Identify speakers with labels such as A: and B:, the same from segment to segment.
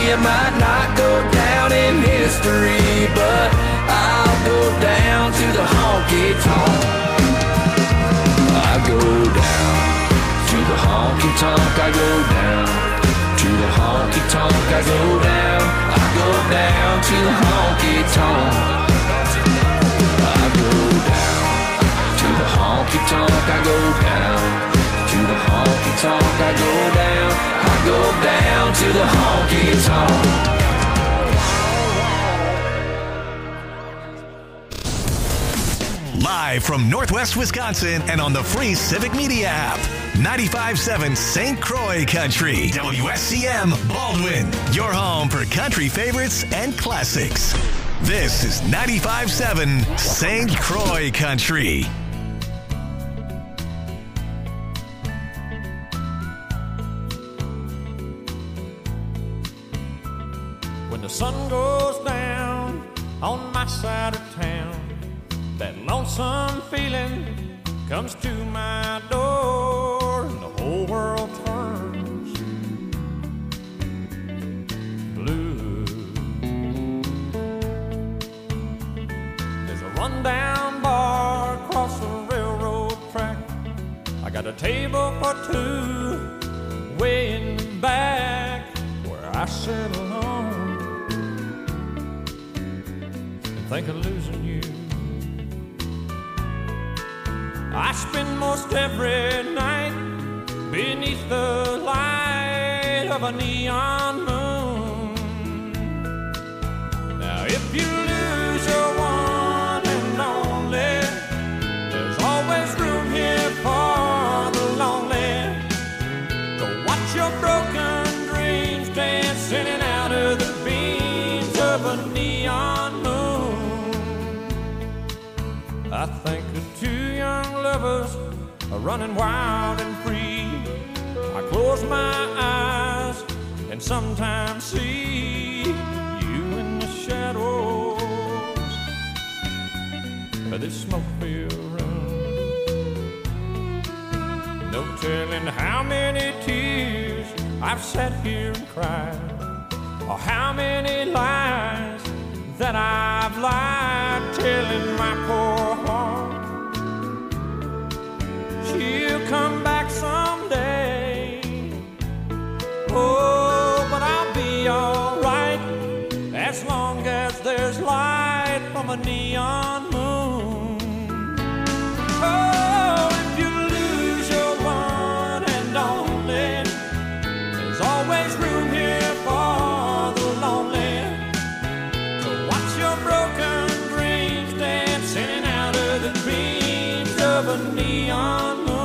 A: it might not go down in history, but I'll go down to the honky tonk. I go down to the honky tonk. I go down to the honky tonk. I go down. I go down to the honky tonk. I go down to the honky tonk. I go down to the honky tonk. I go down. I go down to the honky tonk.
B: Live from Northwest Wisconsin and on the free Civic Media app. 95.7 St. Croix Country. WSCM Baldwin. Your home for country favorites and classics. This is 95.7 St. Croix Country.
C: When the sun goes down on my side of town, that lonesome feeling comes to my door, and the whole world turns blue. There's a rundown bar across the railroad track. I got a table for two way in the back where I sit alone and think of losing you. I spend most every night beneath the light of a neon moon. Now if you lose your one and only, there's always room here for the lonely. To watch your broken dreams dance in and out of the beams of a neon moon. I think of two young lovers are running wild and free. I close my eyes and sometimes see you in the shadows of this smoke-filled room. No telling how many tears I've sat here and cried, or how many lies that I've lied, telling my poor heart she'll come back someday. Oh, but I'll be alright as long as there's light from a neon moon. Oh, if you lose your one and only, there's always room here for the lonely. To watch your broken dreams dance in and out of the dreams of a neon moon.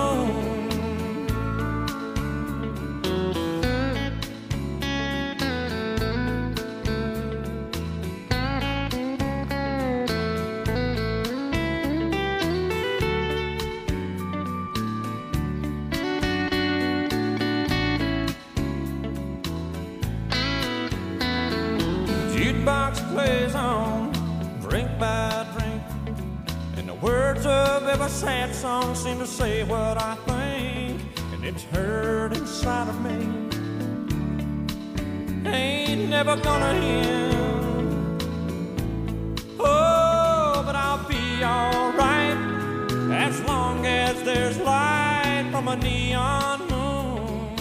C: Jukebox plays on, drink by drink, and the words of every sad song seem to say what I think, and it's hurt inside of me. Ain't never gonna end. Oh, but I'll be alright as long as there's light from a neon moon.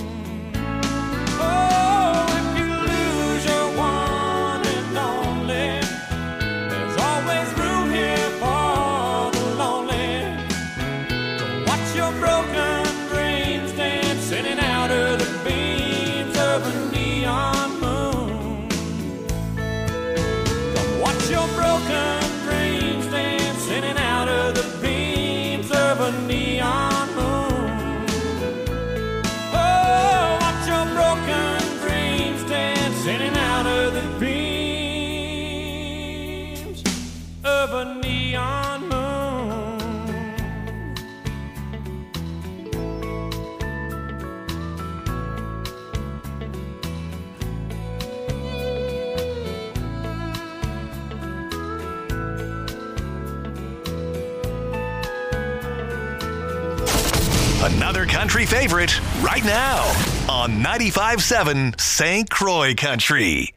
C: Oh, if you lose your one and only, there's always room here for the lonely. To watch your broken dreams dance in and out of the beams of a neon moon. To watch your broken dreams dance in and out of the beams of a neon moon. Oh, watch your broken dreams dance in and out of the beams of a neon moon.
B: Another country favorite right now on 95.7 St. Croix Country.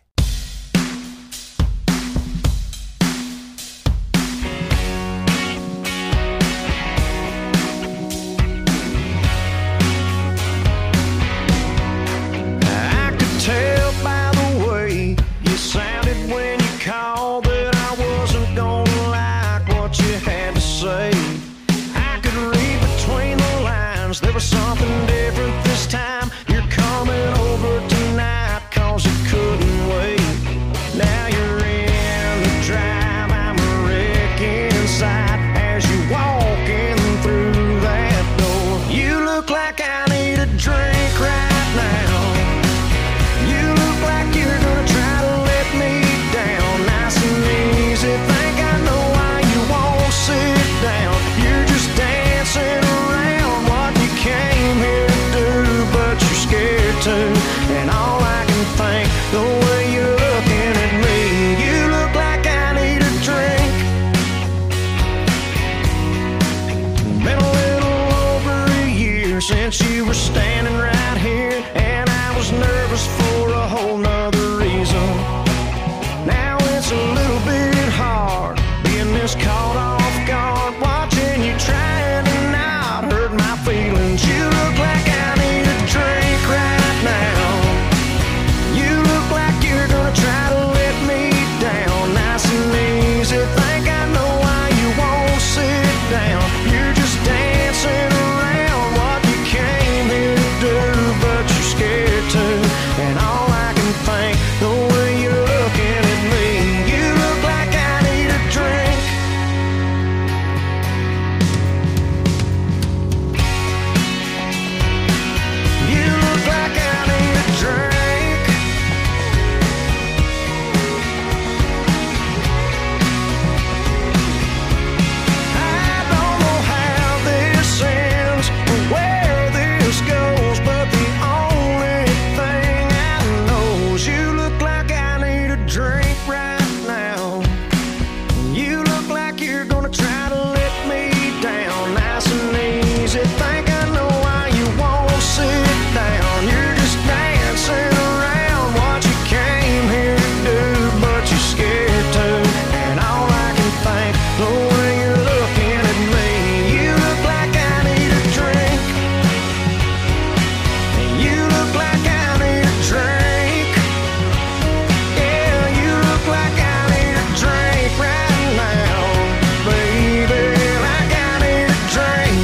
D: I could tell by the way you sounded when you called that I wasn't gonna like what you had to say. I could read between the lines, there was something different this time. You're coming over tonight cause you couldn't wait. Now you're in the drive, I'm a wreck inside as you walking through that door. You look like I need a drink right now. You look like you're gonna try to let me down nice and easy. Think I know why you won't sit down. You're just dancing around what you came here to do, but you're scared to. And all I can think, the way you're looking at me, you look like I need a drink. Been a little over a year since you were standing right here, and I was nervous for a whole nother reason. Now it's a little bit hard being this caught off guard, watching you trying to not hurt my feelings. You look like I need a drink right now. You look like you're gonna try to let me down nice and easy. Think I know why you won't sit down. You're just dancing around what you came here to do, but you're scared to. And all I can think, the way you're looking at me, you look like I need a drink. You look like I need a drink. I don't know how this ends or where this goes, but the only thing I know is you look like I need a drink right now. You look like you're gonna try to let me down nice and easy. Think I know why you won't sit down. You're just dancing around what you came here to do, but you're scared to. And all I can think, the way you're looking at me, you look like I need a drink. You look like I need a drink. Yeah, you look like I need a drink right now, baby. Like I need a drink.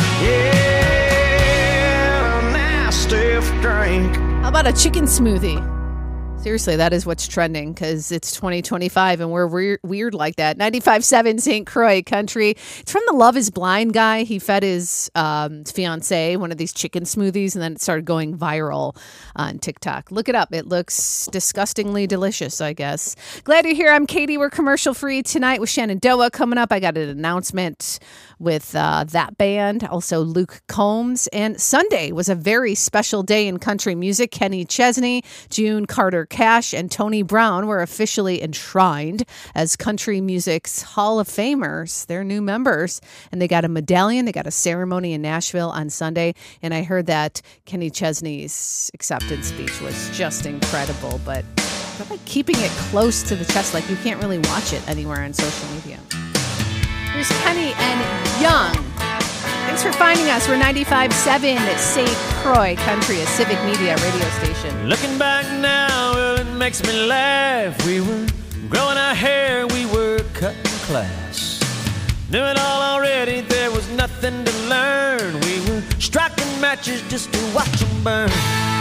D: Yeah, a nice stiff drink.
E: How about a chicken smoothie? Seriously, that is what's trending because it's 2025 and we're weird like that. 95.7 St. Croix Country. It's from the Love is Blind guy. He fed his fiance one of these chicken smoothies and then it started going viral on TikTok. Look it up. It looks disgustingly delicious, I guess. Glad you're here. I'm Katie. We're commercial free tonight with Shenandoah coming up. I got an announcement with that band, also Luke Combs. And Sunday was a very special day in country music. Kenny Chesney, June Carter Cash, and Tony Brown were officially enshrined as country music's Hall of Famers. They're new members, and they got a medallion. They got a ceremony in Nashville on Sunday, and I heard that Kenny Chesney's acceptance speech was just incredible, but they're like keeping it close to the chest, like you can't really watch it anywhere on social media. Here's Kenny and Young. Thanks for finding us. We're 95.7 at St. Croix Country, a civic media radio station.
C: Looking back now, well, it makes me laugh. We were growing our hair, we were cutting class. Knew it all already, there was nothing to learn. We were striking matches just to watch them burn.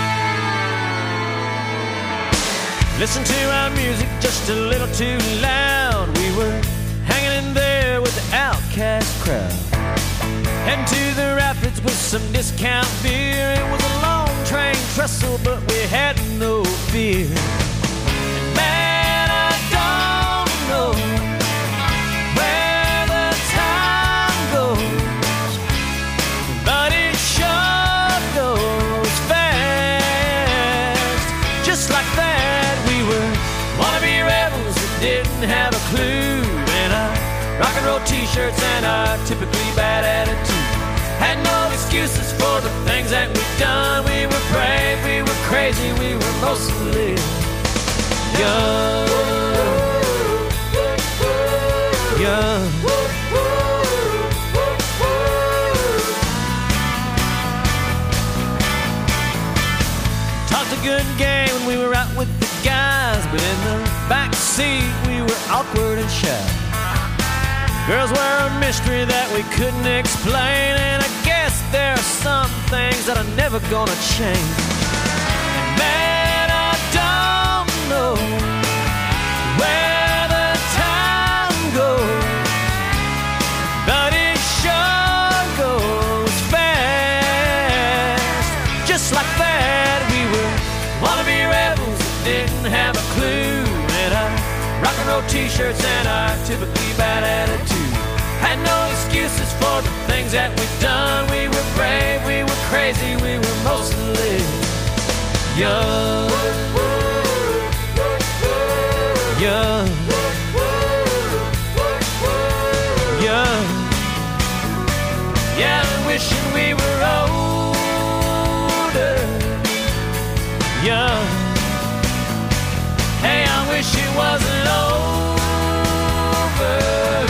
C: Listen to our music just a little too loud. We were hanging in there with the outcast crowd. Heading to the rapids with some discount beer. It was a long train trestle, but we had no fear. And man, I don't know where the time goes, but it sure goes fast. Just like that, we were wannabe rebels that didn't have a clue. And our rock and roll t-shirts and our typically bad attitude. Had no excuses for the things that we've done. We were brave, we were crazy, we were mostly young. Young. Talked a good game when we were out with the guys, but in the back seat we were awkward and shy. Girls were a mystery that we couldn't explain, and I guess there are some things that are never gonna change. And man, I don't know where the time goes, but it sure goes fast. Just like that, we were wannabe rebels that didn't have a clue, and our rock and roll t-shirts and our typically bad attitude. Had no excuses for the things that we've done. We were brave, we were crazy, we were mostly young. Young. Young. Yeah, I'm wishing we were older. Young. Hey, I wish it wasn't over.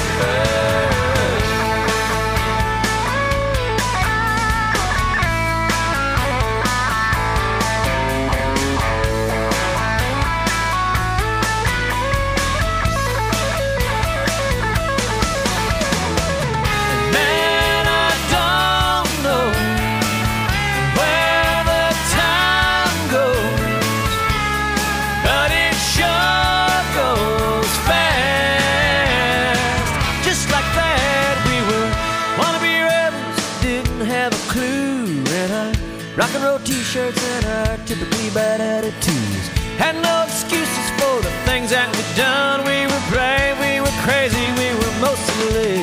C: Rock and roll t-shirts and our typically bad attitudes. Had no excuses for the things that we've done. We were brave, we were crazy, we were mostly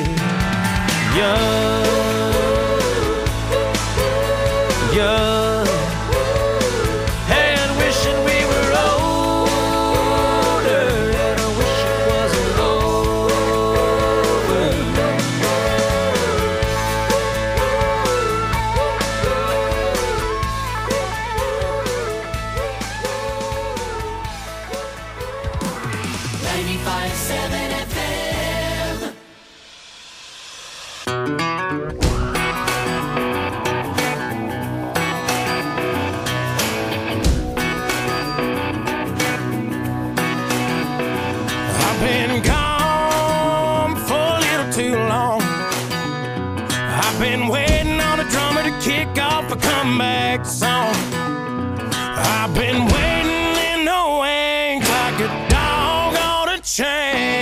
C: young. Young. Hey, and wishing we were older, and I wish it wasn't over. Kick off a comeback song. I've been waiting in the wings like a dog on a chain.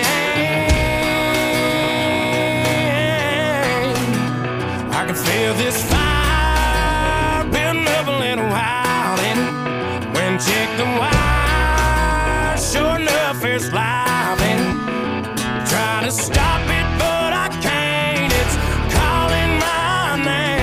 C: I can feel this fire building up a little while, and when check the wire, sure enough it's live, and try to stop it but I can't. It's calling my name.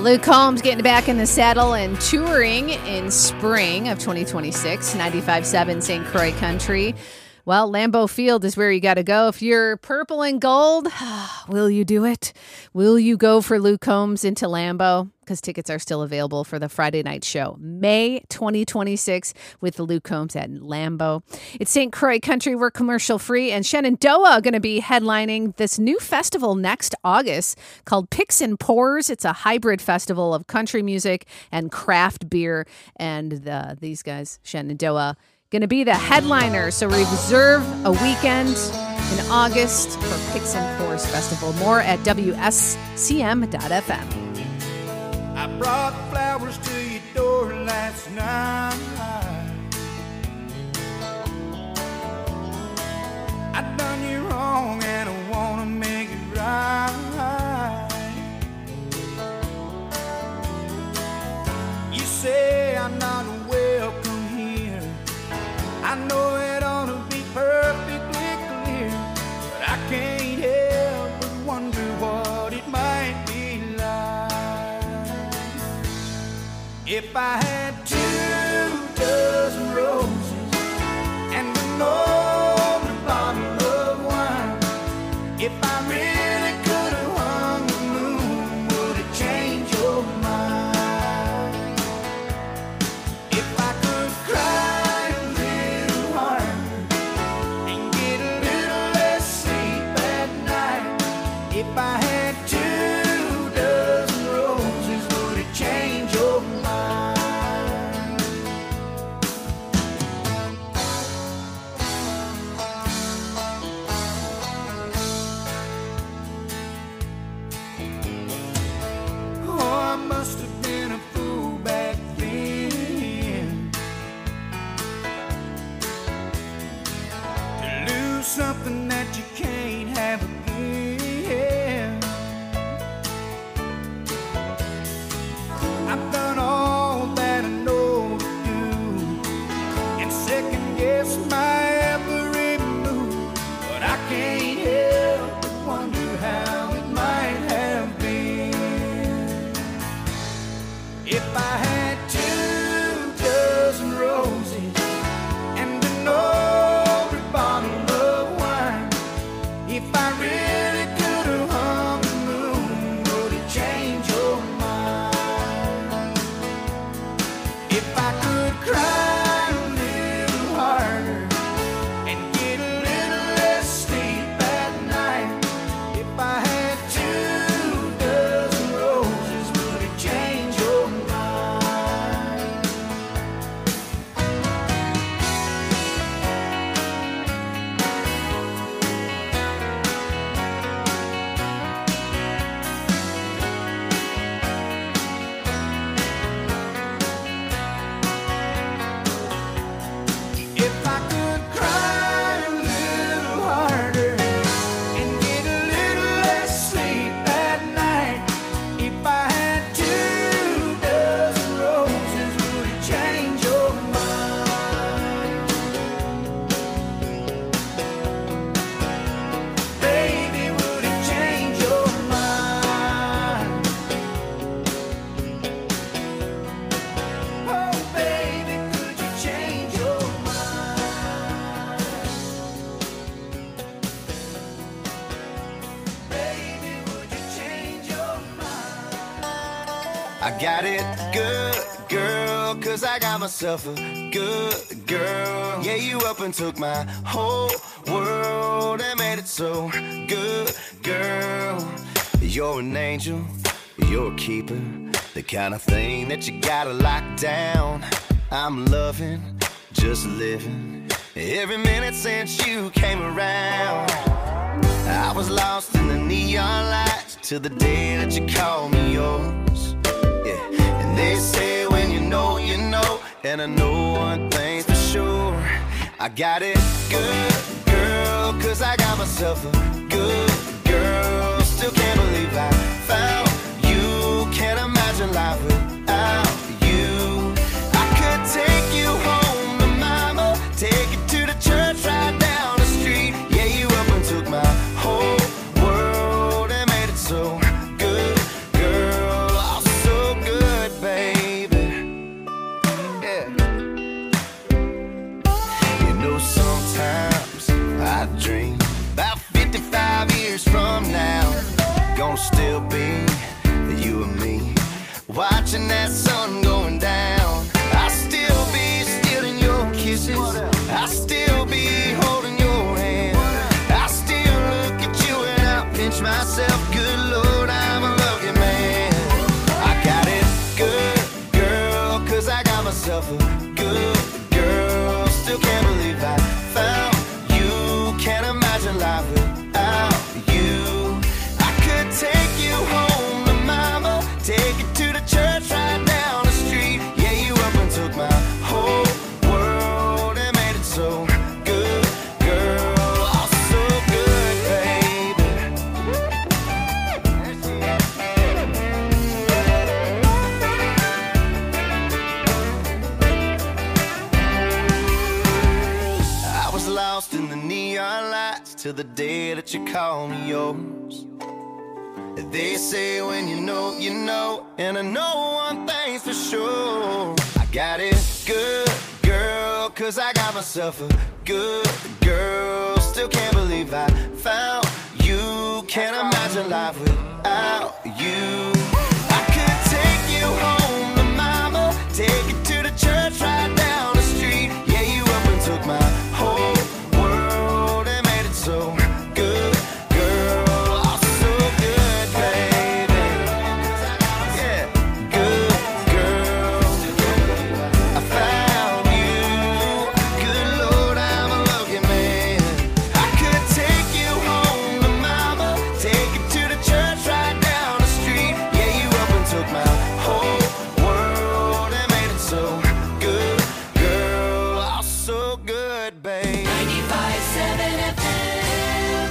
E: Luke Combs getting back in the saddle and touring in spring of 2026, 95.7 St. Croix Country. Well, Lambeau Field is where you got to go. If you're purple and gold, will you do it? Will you go for Luke Combs into Lambeau? Because tickets are still available for the Friday night show, May 2026, with Luke Combs at Lambeau. It's St. Croix Country. We're commercial free, and Shenandoah are going to be headlining this new festival next August called Picks and Pours. It's a hybrid festival of country music and craft beer, and these guys, Shenandoah, going to be the headliner. So reserve a weekend in August for Picks and Pours Festival. More at WSCM.FM.
C: I brought flowers to your door last night. I done you wrong and I wanna make it right. You say I'm not welcome here. I know it ought to be perfectly clear, but I can't help but wonder what it might be like if I had 2 dozen roses and an open bottle of wine. If I really could have hung the moon, would it change your mind? If I could cry a little harder and get a little less sleep at night. If I had 2 dozen roses, would it change your mind? Oh, I must have been a fool back then to lose something that you can't have again. I've done all that I know to do and second guess my every move, but I can't help but wonder how it might have been if I had 2 dozen roses and an open bottle of wine. If I really could have hung the moon, would it change your mind? If I could cry a little harder and get a little less sleep at night. If I had 2 dozen roses, would it change your mind? If I could cry a little harder and get a little less sleep at night. If I had 2 dozen roses, would it change your mind? Baby, would it change your mind? Oh, baby, could you change your mind? Baby, would you change your mind?
A: I got it good, girl, 'cause I got myself a good girl. Yeah, you up and took my whole world and made it so good, girl. You're an angel, you're a keeper, the kind of thing that you gotta lock down. I'm loving, just living, every minute since you came around. I was lost in the neon lights till the day that you called me yours. Yeah, and they say when you know, and I know one thing's for sure. I got it good, girl, 'cause I got myself a good girl. Still can't believe I found you. Can't imagine life without you. I could take you home to mama, take you to the church right down the street. Yeah, you up and took my whole world and made it so good, girl. Oh, so
F: myself a good girl. Still can't believe I found you. Can't imagine life without you. I could take you home to mama, take you to the church right down the street. Yeah, you up and took my whole world and made it so good, girl. Oh, so good, baby. I was lost in the neon lights till the day that you called me yours. They say when you know, you know. And I know one thing's for sure, I got it good, girl, cause I got myself a good girl. Still can't believe I found you. Can't imagine life without you. I could take you home to mama, take you to the church right down the street. Yeah, you up and took my whole world and made it so good, girl. Oh, so good, baby. Yeah, good girl. I found you. Good Lord, I'm a lucky man. I could take you home to mama, take you to the church right down the street. Yeah, you up and took my whole world and made it so good, girl. Oh, so good, babe.
A: 95.7 FM.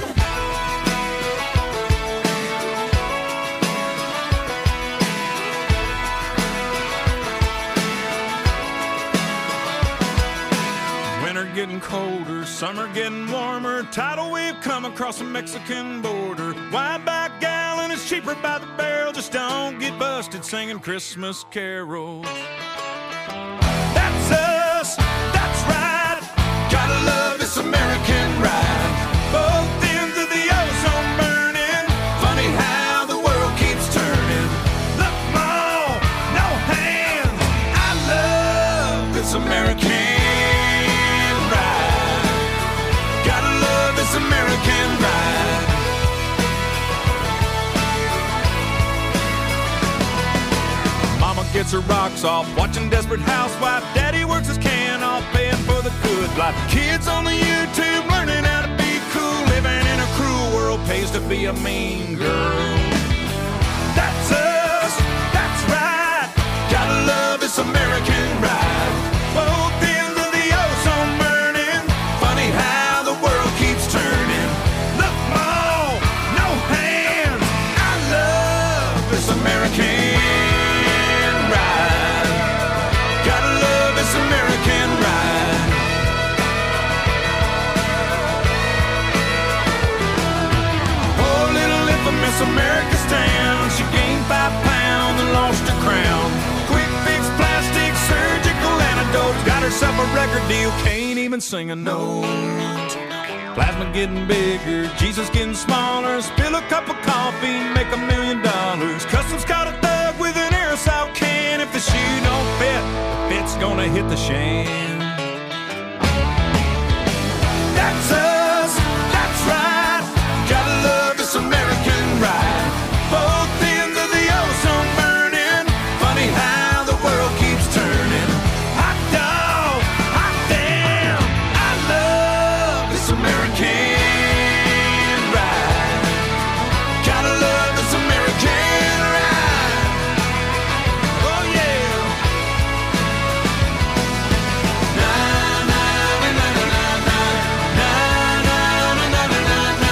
C: Winter getting colder, summer getting warmer. Tidal wave come across the Mexican border. Wide back gallon is cheaper by the barrel. Just don't get busted singing Christmas carols. That's us, that's right. Gotta love this American ride. Both ends of the ozone burning. Funny how the world keeps turning. Look, Mom, no hands. I love this American ride. Gotta love this American ride. Mama gets her rocks off, watching Desperate Housewife. Daddy works his can off, paying for the good life. Kids on the YouTube learning how to be cool. Living in a cruel world pays to be a mean girl. That's us, that's right. Gotta love this American ride. Both ends of the ozone burning. Funny how the world keeps turning. Look, Mom, no hands. I love this American ride. Gotta love this American ride. Oh, little infamous America stand. She gained 5 pounds and lost her crown. Quick fix, plastic, surgical antidote. Got herself a record deal, can't even sing a note. Plasma getting bigger, Jesus getting smaller. Spill a cup of coffee, make $1 million. Customs caught a thug with an aerosol can. If the shoe don't fit, the fit's gonna hit the shan. That's us, that's right. Gotta love this American ride. Both ends of the ozone burning. Funny how the world keeps turning. Hot dog, hot damn. I love this American ride. Gotta love this American ride. Oh yeah. Na na na na na na na na na na na na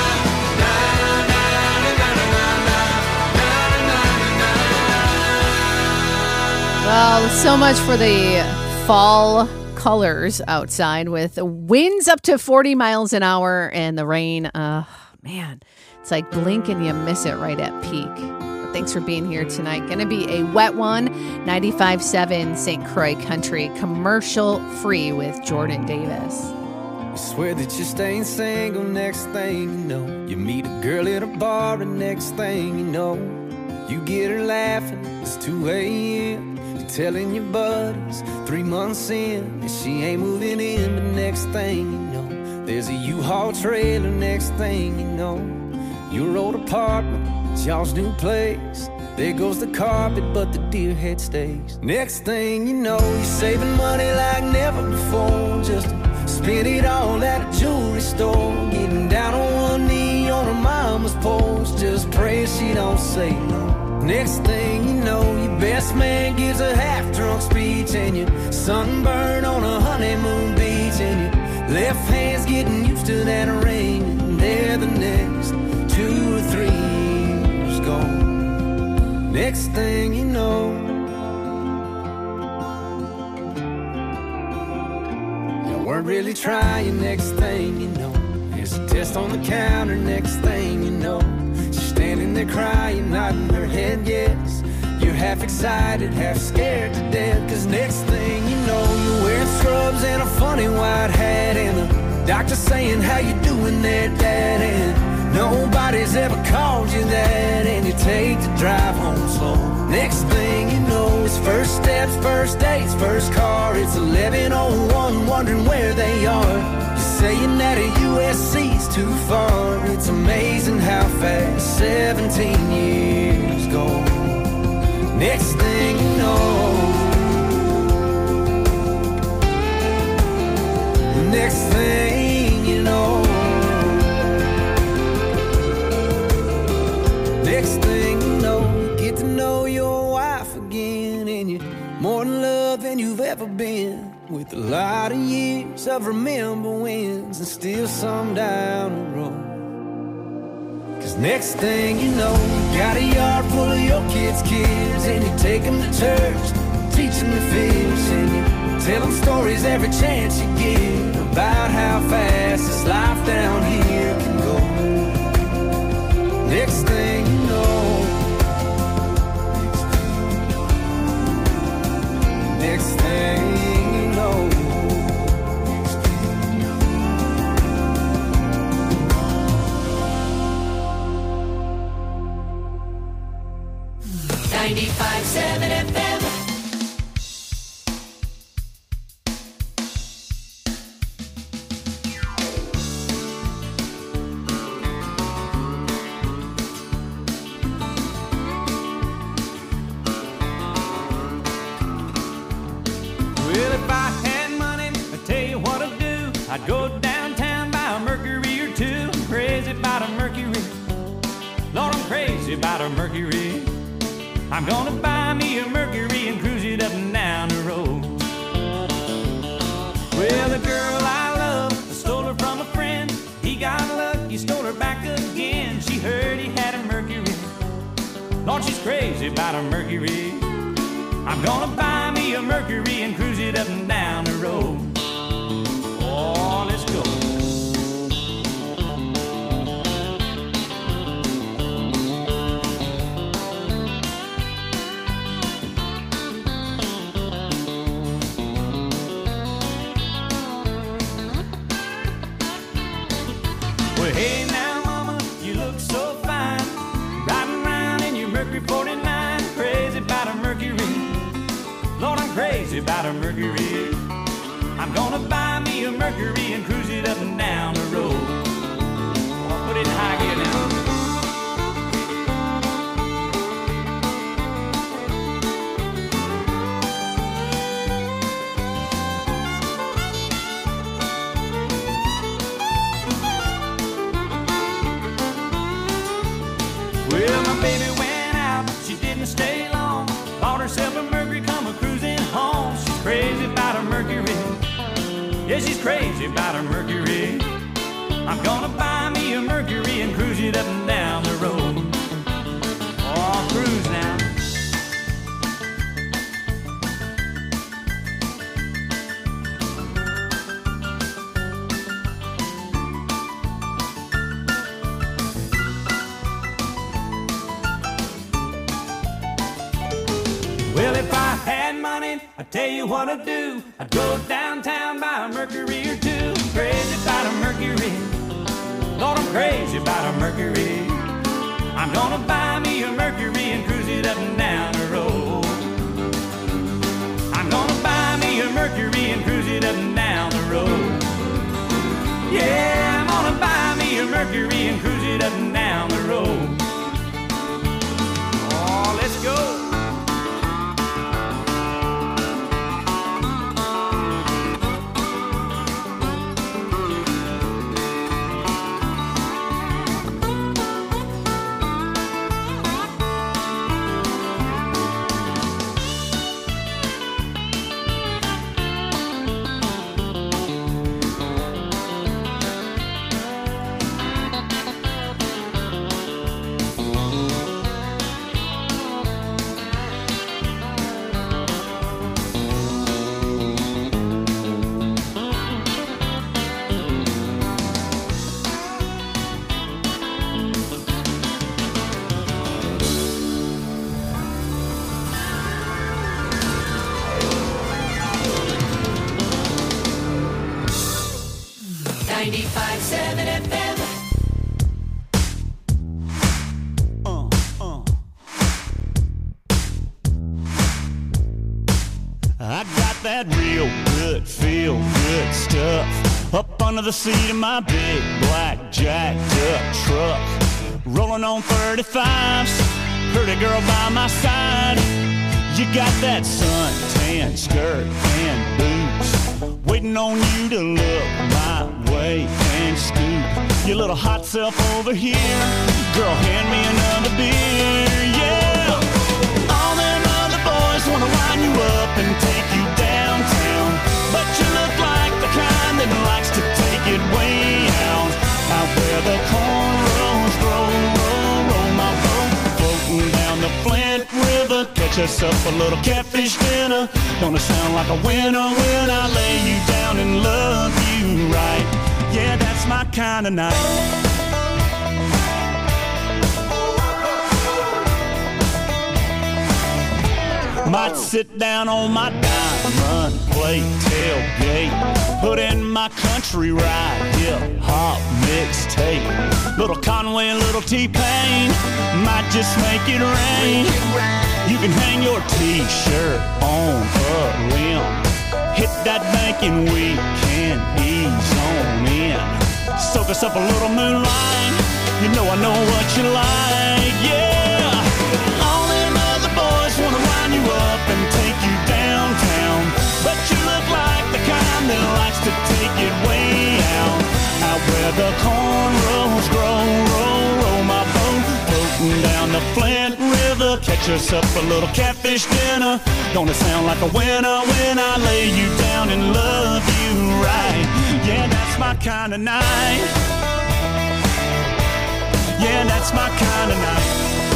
E: Well, so much for the fall colors outside with winds up to 40 miles an hour and the rain. Man, it's like blink and you miss it right at peak. But thanks for being here tonight. Going to be a wet one. 95.7 St. Croix Country, commercial free with Jordan Davis.
D: You swear that you're staying single, next thing you know, you meet a girl at a bar, and next thing you know, you get her laughing, it's 2 a.m. You're telling your buddies 3 months in, and she ain't moving in. But next thing you know, there's a U-Haul trailer. Next thing you know, your old apartment, it's y'all's new place.
G: There goes the carpet, but the deer head stays. Next thing you know, you're saving money like never before, just to spend it all at a jewelry store. Getting down on one knee on her mama's porch, just praying she don't say no. Next thing you know, your best man gives a half-drunk speech, and you're sunburned on a honeymoon beach, and your left hand's getting used to that ring, and there the next 2 or 3 years gone. Next thing you know, you weren't really trying. Next thing you know, there's a test on the counter. Next thing you know, standing there crying, nodding her head yes. You're half excited, half scared to death, cause next thing you know, you're wearing scrubs and a funny white hat, and the doctor saying, how you doing there, Dad? And nobody's ever called you that, and you take the drive home slow. Next thing you know, it's first steps, first dates, first car. It's 11:01, wondering where they are. Saying that a USC's too far. It's amazing how fast 17 years go. Next thing you know, next thing you know, next thing you know, you get to know your wife again, and you're more in love than you've ever been. With a lot of years of remember wins, and still some down the road. Cause next thing you know, you got a yard full of your kids' kids, and you take them to church, teach them to fish, and you tell them stories every chance you get about how fast this life down here can go. Next thing you know, next thing you know,
H: 95.7 FM.
C: Well, if I had money, I'd tell you what I'd do. I'd go downtown, buy a Mercury or two. I'm crazy about a Mercury. Lord, I'm crazy about a Mercury. I'm gonna buy me a Mercury and cruise it up and down the road. Well, the girl I love, I stole her from a friend. He got lucky, stole her back again. She heard he had a Mercury. Lord, she's crazy about a Mercury. I'm gonna buy me a Mercury and cruise it up and down the road. Oh, let's go. Well, hey now, mama, you look so fine, riding around in your Mercury 49, crazy about a Mercury. Lord, I'm crazy about a Mercury. I'm gonna buy me a Mercury and cruise it up and down the road. I'll put it in high gear now. Well, my baby went out, she didn't stay long. Bought herself a Mercury, come a-cruising home. She's crazy about a Mercury. Yeah, she's crazy about a Mercury. I'm gonna buy me a Mercury and cruise it up and down the road. Oh, cruise now. Well, if I had money, I'd tell you what I'd do. I'd go downtown, buy a Mercury or two. Crazy about a Mercury. Lord, I'm crazy about a Mercury. I'm gonna buy me a Mercury and cruise it up and down the road. I'm gonna buy me a Mercury and cruise it up and down the road. Yeah, I'm gonna buy me a Mercury and cruise it up and down the road. Oh, let's
H: 95.7 FM.
I: I got that real good, feel good stuff up under the seat of my big black jacked up truck. Rolling on 35s, pretty girl by my side. You got that suntan skirt and boots, waiting on you to look my way and scoot your little hot self over here. Girl, hand me another beer, yeah. All them other boys wanna line you up and take you downtown, but you look like the kind that likes to take it way out where the cornrows grow. Roll my boat, floating down the Flint River, catch us up a little catfish dinner. Gonna sound like a winner when I lay you down and love you right. Yeah, that's my kind of night. Might sit down on my diamond plate tailgate, put in my country ride, hip-hop mixtape. Little Conway and little T-Pain, might just make it rain. You can hang your T-shirt on a limb, hit that bank and we can ease on in. Soak us up a little moonlight, you know I know what you like, yeah. All them other boys wanna line you up and take you downtown, but you look like the kind that likes to take it way out where the cornrows grow. Roll my boat, floating down the Flint River, catch us up a little catfish dinner. Gonna sound like a winner when I lay you down and love you right. Yeah, that's my kind of night. Yeah, that's my kind of night.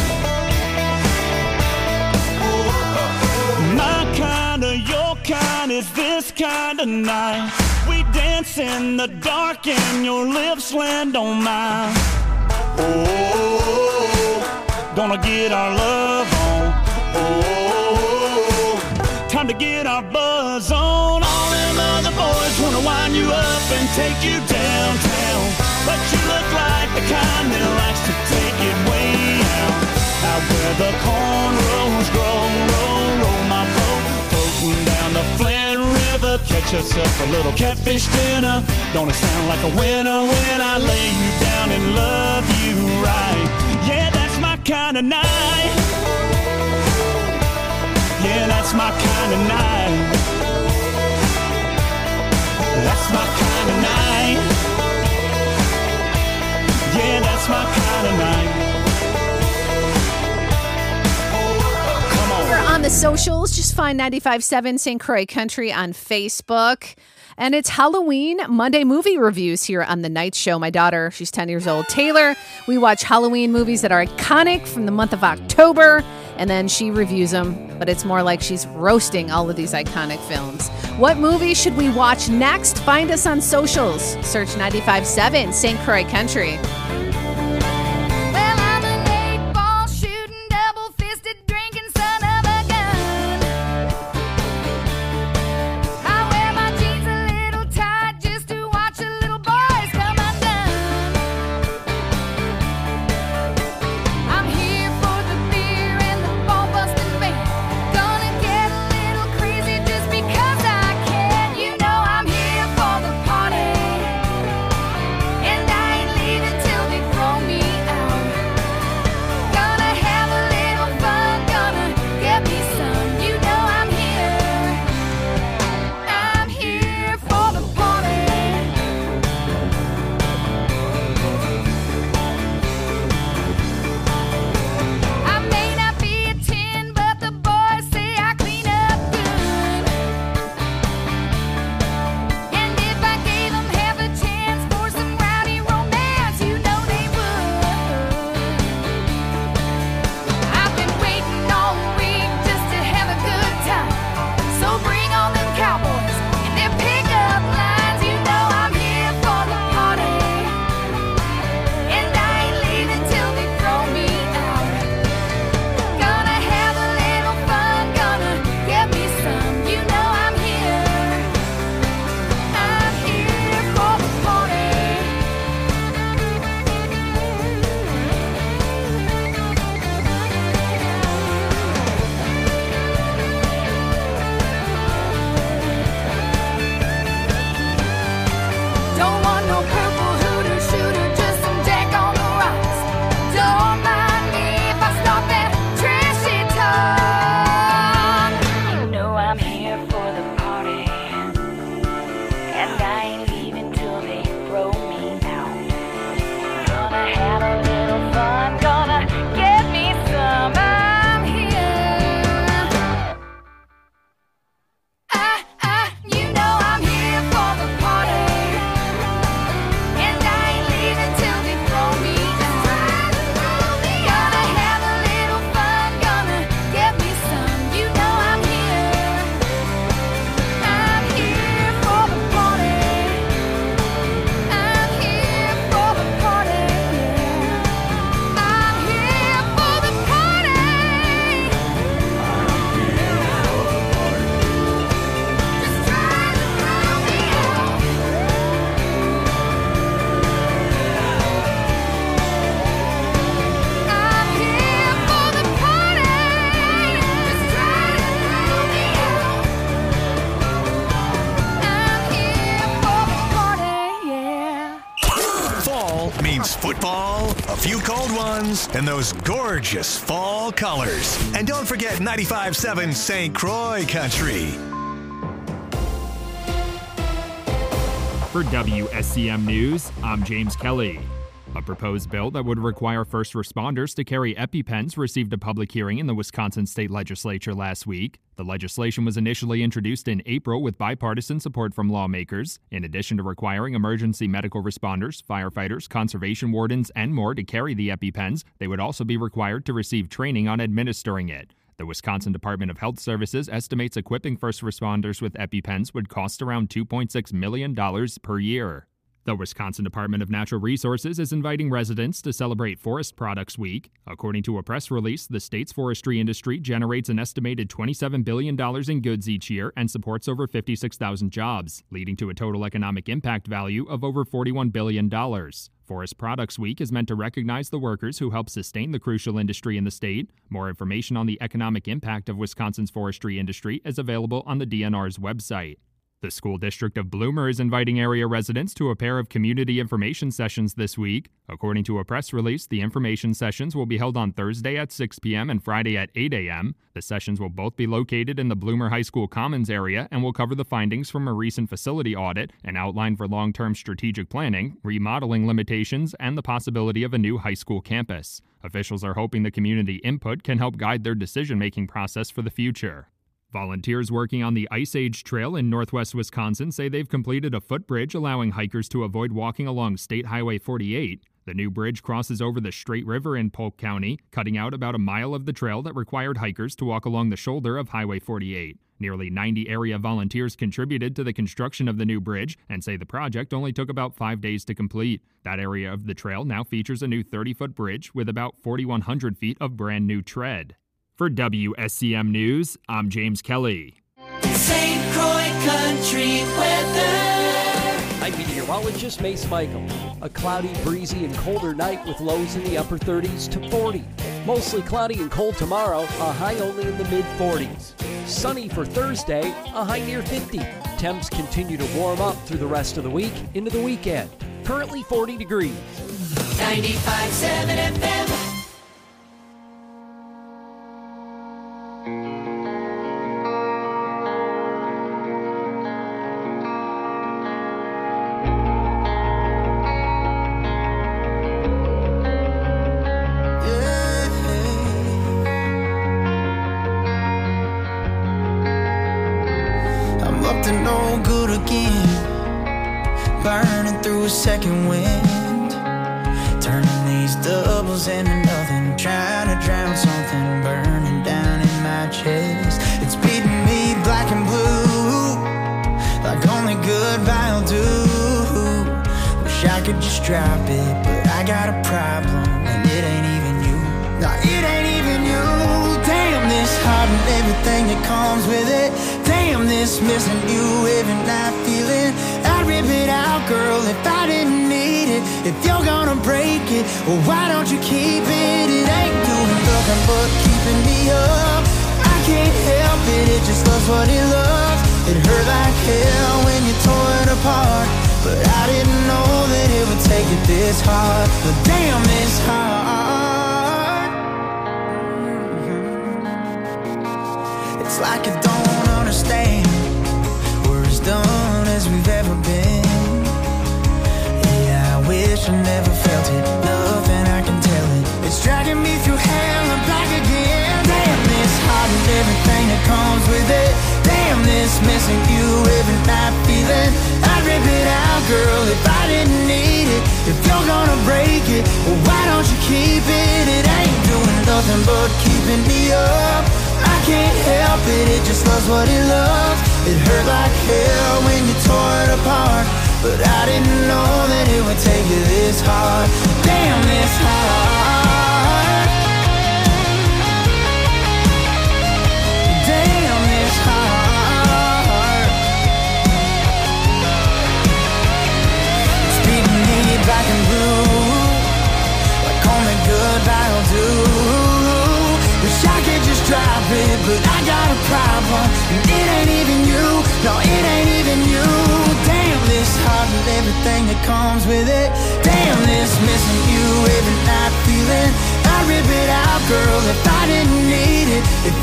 I: My kind of, your kind is this kind of night. We dance in the dark and your lips land on mine. Oh, gonna get our love on. Oh, time to get our buzz on. All them other boys wanna wind you up and take you downtown, but you look like the kind that likes to take it way out where the cornrows grow. Roll my boat, floating down the Flint River, catch us up a little catfish dinner. Gonna sound like a winner when I lay you down and love you right. Yeah, that's my kind of night. Yeah, that's my kind of night. That's my kind of night. Yeah, that's my kind of night.
E: On the socials, just find 95.7 St. Croix Country on Facebook. And it's Halloween Monday movie reviews here on The Night Show. My daughter, she's 10 years old, Taylor. We watch Halloween movies that are iconic from the month of October, and then she reviews them. But it's more like she's roasting all of these iconic films. What movie should we watch next? Find us on socials. Search 95.7 St. Croix Country.
J: Till
B: means football, a few cold ones, and those gorgeous fall colors. And don't forget 95.7 St. Croix Country.
J: For WSCM News, I'm James Kelly. A proposed bill that would require first responders to carry EpiPens received a public hearing in the Wisconsin State Legislature last week. The legislation was initially introduced in April with bipartisan support from lawmakers. In addition to requiring emergency medical responders, firefighters, conservation wardens, and more to carry the EpiPens, they would also be required to receive training on administering it. The Wisconsin Department of Health Services estimates equipping first responders with EpiPens would cost around $2.6 million per year. The Wisconsin Department of Natural Resources is inviting residents to celebrate Forest Products Week. According to a press release, the state's forestry industry generates an estimated $27 billion in goods each year and supports over 56,000 jobs, leading to a total economic impact value of over $41 billion. Forest Products Week is meant to recognize the workers who help sustain the crucial industry in the state. More information on the economic impact of Wisconsin's forestry industry is available on the DNR's website. The School District of Bloomer is inviting area residents to a pair of community information sessions this week. According to a press release, the information sessions will be held on Thursday at 6 p.m. and Friday at 8 a.m. The sessions will both be located in the Bloomer High School Commons area and will cover the findings from a recent facility audit, an outline for long-term strategic planning, remodeling limitations, and the possibility of a new high school campus. Officials are hoping the community input can help guide their decision-making process for the future. Volunteers working on the Ice Age Trail in northwest Wisconsin say they've completed a footbridge allowing hikers to avoid walking along State Highway 48. The new bridge crosses over the Straight River in Polk County, cutting out about a mile of the trail that required hikers to walk along the shoulder of Highway 48. Nearly 90 area volunteers contributed to the construction of the new bridge and say the project only took about 5 days to complete. That area of the trail now features a new 30-foot bridge with about 4,100 feet of brand new tread. For WSCM News, I'm James Kelly.
H: St. Croix Country weather.
K: I'm meteorologist Mace Michael. A cloudy, breezy, and colder night with lows in the upper 30s to 40. Mostly cloudy and cold tomorrow, a high only in the mid-40s. Sunny for Thursday, a high near 50. Temps continue to warm up through the rest of the week into the weekend. Currently 40 degrees.
H: 95.7 FM.
F: No good again, burning through a second wind, turning these doubles into nothing, trying to drown something burning down in my chest. It's beating me black and blue, like only goodbye will do. Wish I could just drop it, but I got a problem, and it ain't even you. No, it ain't even you. Damn, this heart and everything that comes with it. Damn, this missing you every night feeling. I'd rip it out, girl, if I didn't need it. If you're gonna break it, well, why don't you keep it? It ain't doing nothing but keeping me up. I can't help it, it just loves what it loves. It hurt like hell when you tore it apart, but I didn't know that it would take it this hard. But damn, this hard. It's like I don't understand. We're as done as we've ever been. Yeah, I wish I never felt it. Nothing I can tell it. It's dragging me through hell and back again. Damn, this heart and everything that comes with it. Damn, this missing you every night feeling. I'd rip it out, girl, if I didn't need it. If you're gonna break it, well, why don't you keep it? It ain't doing nothing but keeping me up. I can't help it, it just loves what it loves. It hurt like hell when you tore it apart, but I didn't know that it would take you this hard. Damn, this hard. Damn, this hard. It's beating me black and blue, like only goodbye will do. Wish I could just drop it, but I got a problem, and it ain't even you. No, it ain't even you. Damn, this heart and everything that comes with it. Damn, this missing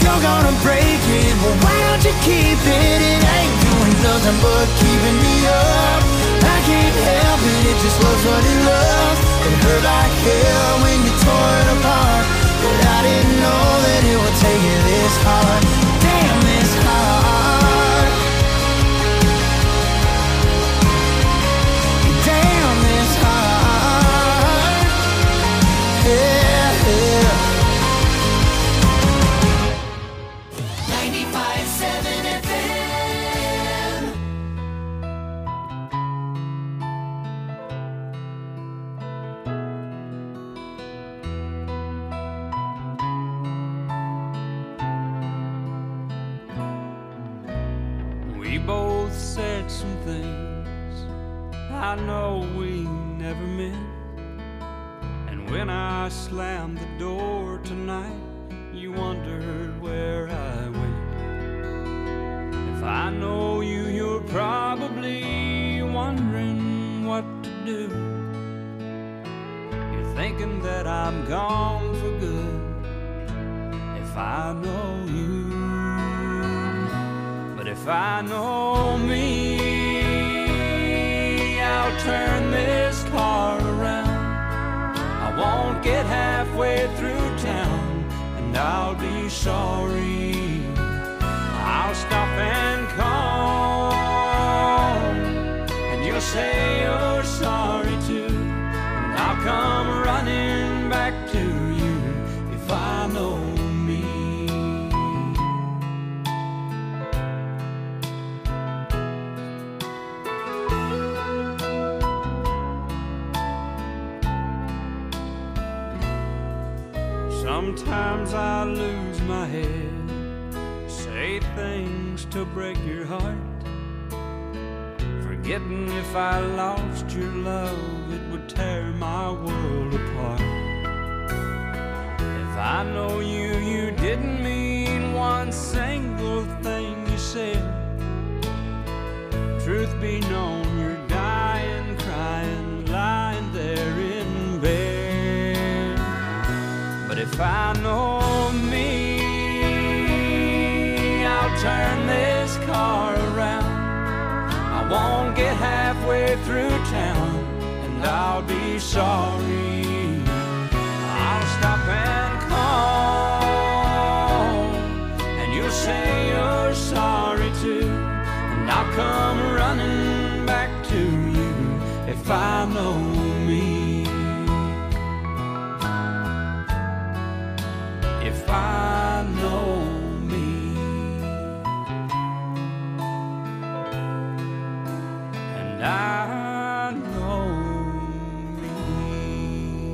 F: you're gonna break it, well, why don't you keep it? It ain't doing nothing but keeping me up. I can't help it, it just loves what it loves. It hurt like hell when you tore it apart, but I didn't know that it would take it this hard. Damn, this hard. Damn, this hard. Yeah, yeah.
H: 95.7 FM.
C: We both said some things I know we never meant. And when I slammed the door tonight, you wondered where I went. If I know you, you're probably wondering what to do. You're thinking that I'm gone for good. If I know you, but if I know me, I'll turn this car around. I won't get halfway through town, and I'll be sorry. I'll stop and call, and you'll say you're sorry too, and I'll come running back to you if I know me. Sometimes I lose my head, say things to break your heart, forgetting if I lost your love, it would tear my world apart. If I know you, you didn't mean one single thing you said. Truth be known, you're dying, crying, lying there in bed. But if I know me, I'll turn this car around. I won't get halfway through town, and I'll be sorry. I'll stop and call, and you'll say you're sorry too, and I'll come running back to you if I know me. If I know me, and I know me.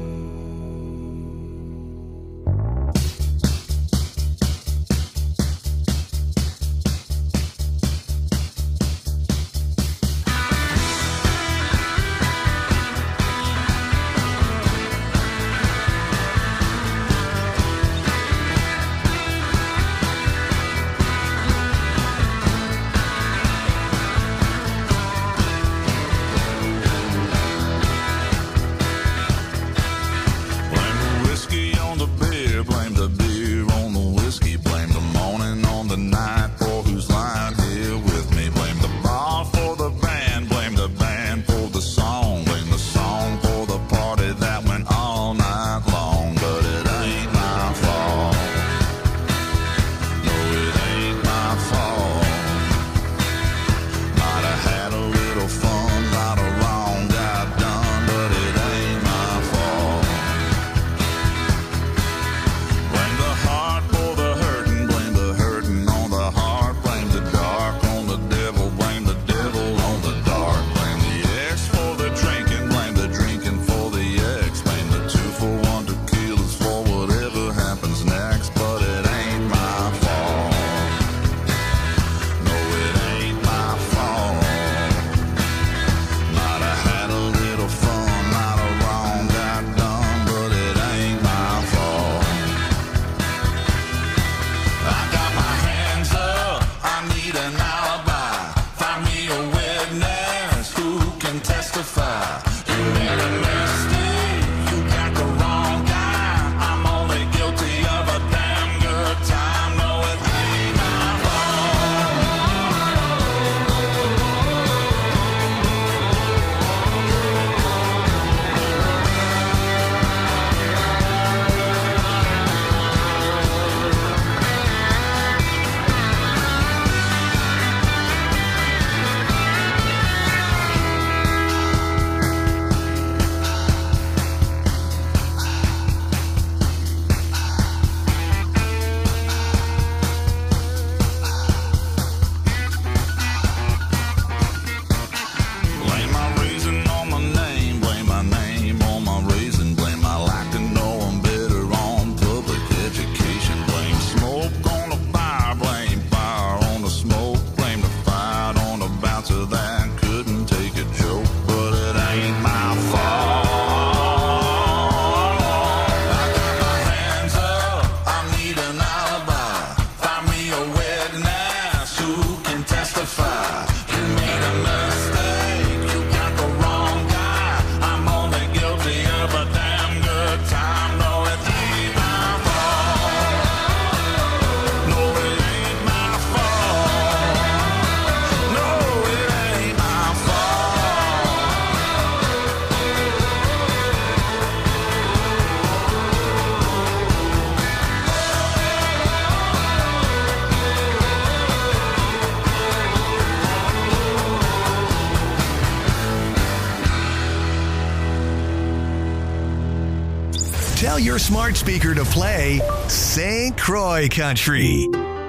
B: Tell your smart speaker to play St. Croix Country.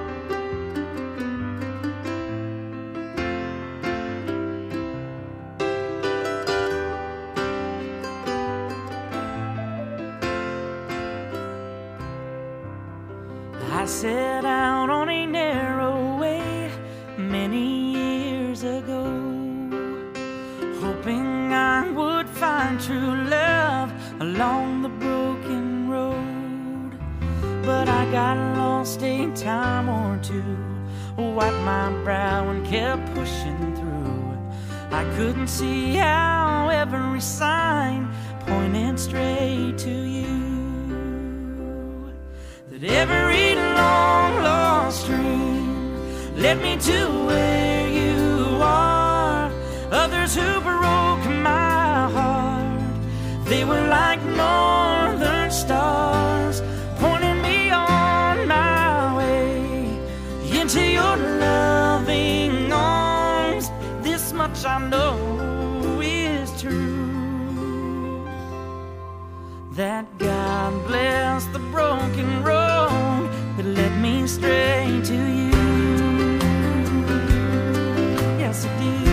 L: I set out on a narrow way many years ago, hoping I would find true love along the broken road. But I got lost a time or two, wiped my brow and kept pushing through. I couldn't see how every sign pointed straight to you. That every long lost dream led me to where you are. Others who broke my heart, they were like northern stars, pointing me on my way into your loving arms. This much I know is true, that God bless the broken road that led me straight to you. Yes, it did.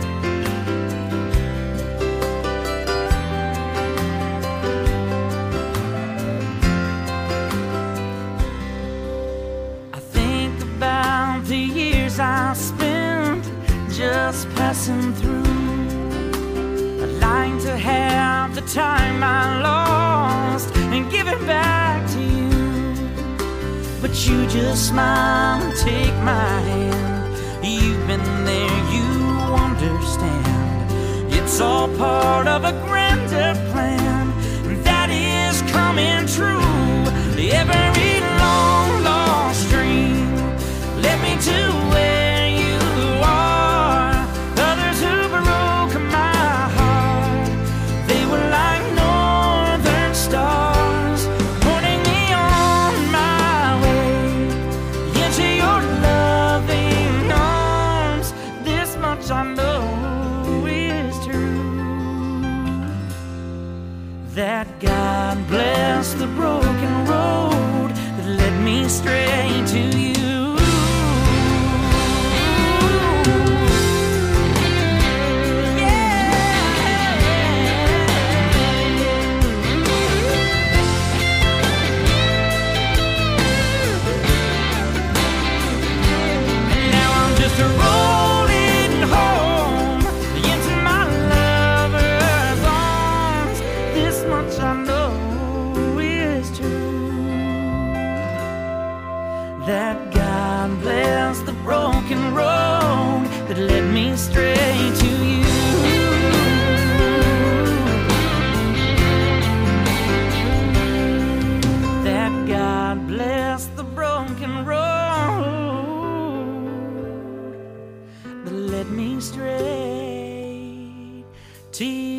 L: I think about the years I spent just passing through. I'd like to have the time I lost and give it back to you. But you just smile and take my hand. You've been there, you understand. It's all part of a grander plan that is coming true. Every long lost dream led me to where you are. Others who broke my heart, they were like northern stars, pointing me on my way into your loving arms. This much I know is true, that God bless the broken road that led me straight to you. Rolling home into my lover's arms. This much I know is true, that God bless the broken road that led me straight to you. That God bless the broken road that led me straight to you.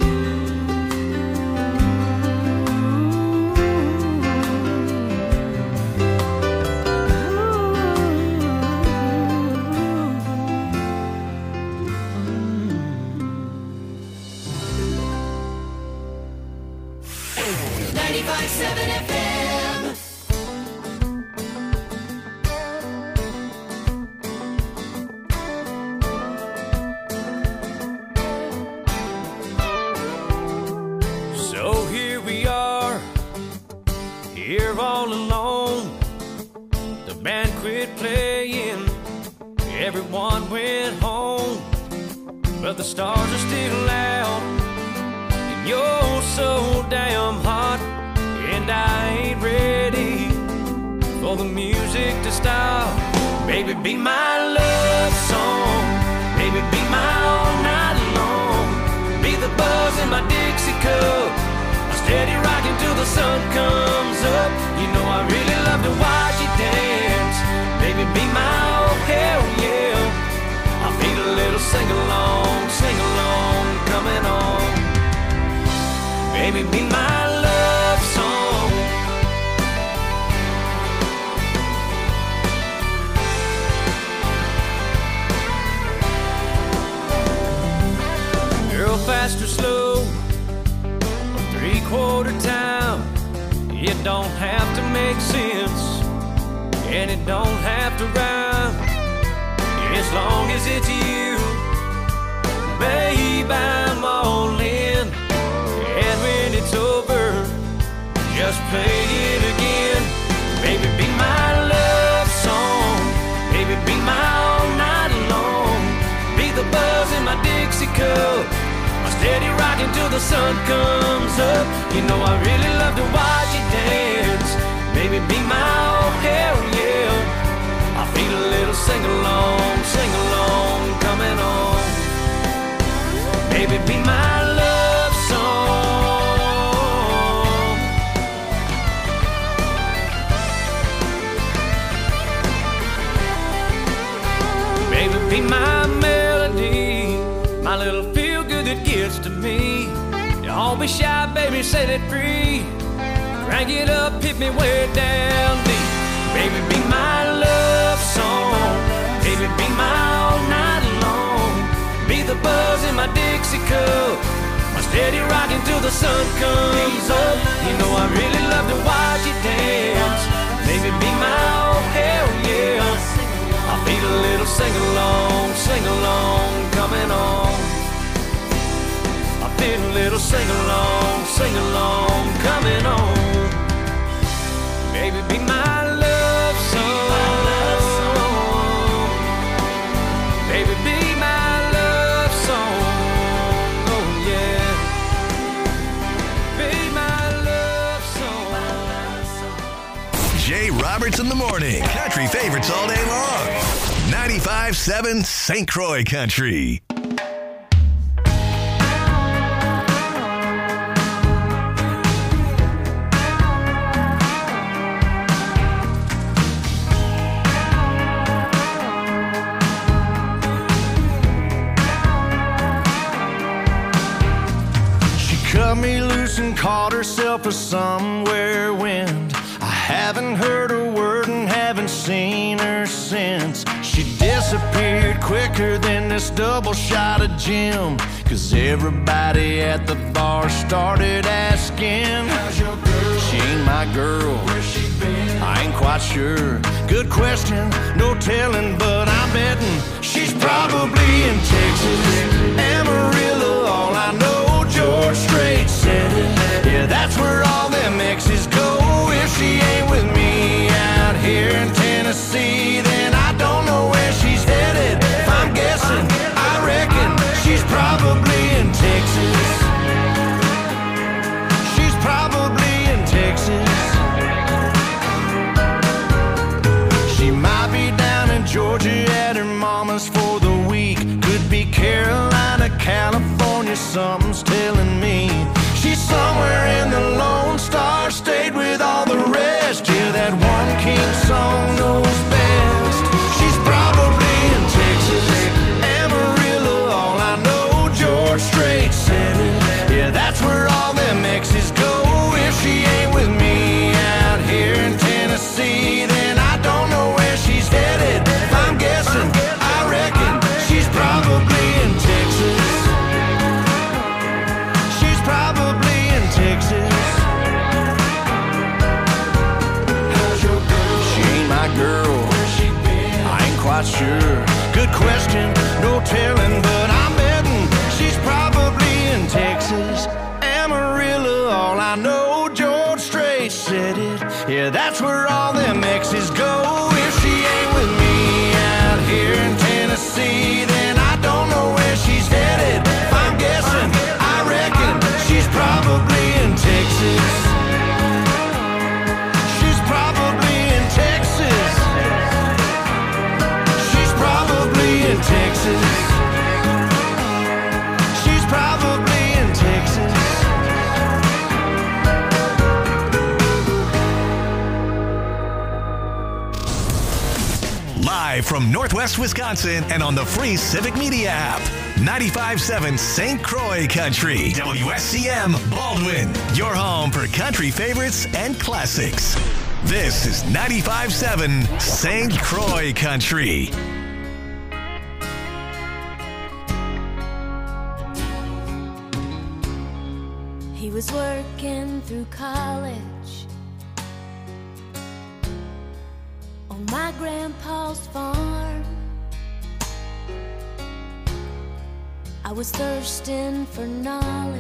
D: So here we are, here all alone. The band quit playing, everyone went home, but the stars are still out, and you're so damn hot, and I ain't ready for the music to stop. Baby, be my love song, baby, be my all night long, be the buzz in my Dixie cup, steady rocking till the sun comes up. You know I really love to watch you dance. Baby, be my oh hell yeah. I feel a little sing-along coming on. Baby, be my love song. Girl, fast or slow, three-quarter time,
C: It don't have to make sense, and it don't have to rhyme. As long as it's you, babe, I'm all in. And when it's over, just play it again. Baby, be my love song. Baby, be my all night long. Be the buzz in my Dixie cup, my steady rocking till the sun comes up. You know I really love to watch you dance. Baby, be my oh hell yeah. I feel a little sing-along coming on. Baby, be my love song. Baby, be my melody, my little feel-good that gets to me. Don't be shy, baby, set it free. Crank it up, hit me way down deep. Baby, be my love song. Baby, be my all night long. Be the buzz in my Dixie cup, my steady rocking till the sun comes up. You know I really love to watch you dance. Baby, be my oh hell yeah. I feel a little sing-along coming on. I feel a little sing-along coming on. Baby, be my love song. Baby, be my love song. Oh yeah. Be my love song.
B: Jay Roberts in the morning. Country favorites all day long. 95.7 St. Croix Country.
D: Cut me loose and caught herself a somewhere wind. I haven't heard a word and haven't seen her since. She disappeared quicker than this double shot of gin. Cause everybody at the bar started asking, how's your girl? She ain't my girl. Where's she been? I ain't quite sure. Good question, no telling, but I'm betting she's probably in Texas, Amarillo. All I know, George Strait said it. Yeah, that's where all them exes go. If she ain't with me out here in Tennessee, then I don't know where she's headed. If I'm guessing, I reckon she's probably in Texas. She's probably in Texas. She might be down in Georgia at her mama's for the week. Could be Carolina, California, something's telling me. She's somewhere in the Lone Star State with all the rest. Yeah, that one king song knows best. She's probably in Texas, Amarillo. All I know, George Strait said it. Yeah, that's where all them exes go. If she ain't with me out here in Tennessee, then I don't know where she's headed. If I'm guessing, I reckon she's probably in Texas. She's probably in Texas. How's your girl? She ain't my girl. Where's she been? I ain't quite sure. Good question, no telling, but I'm betting she's probably in Texas, Amarillo. All I know, George Strait said it. Yeah, that's where all them exes go. If she ain't with me out here in Tennessee, then I don't know where she's headed. If I'm guessing, I reckon she's probably in Texas. She's probably in Texas. She's probably in Texas. She's probably in Texas.
B: Live from Northwest Wisconsin and on the free Civic Media app. 95.7 St. Croix Country. WSCM Baldwin. Your home for country favorites and classics. This is 95.7 St. Croix Country.
M: He was working through college my grandpa's farm. I was thirsting for knowledge,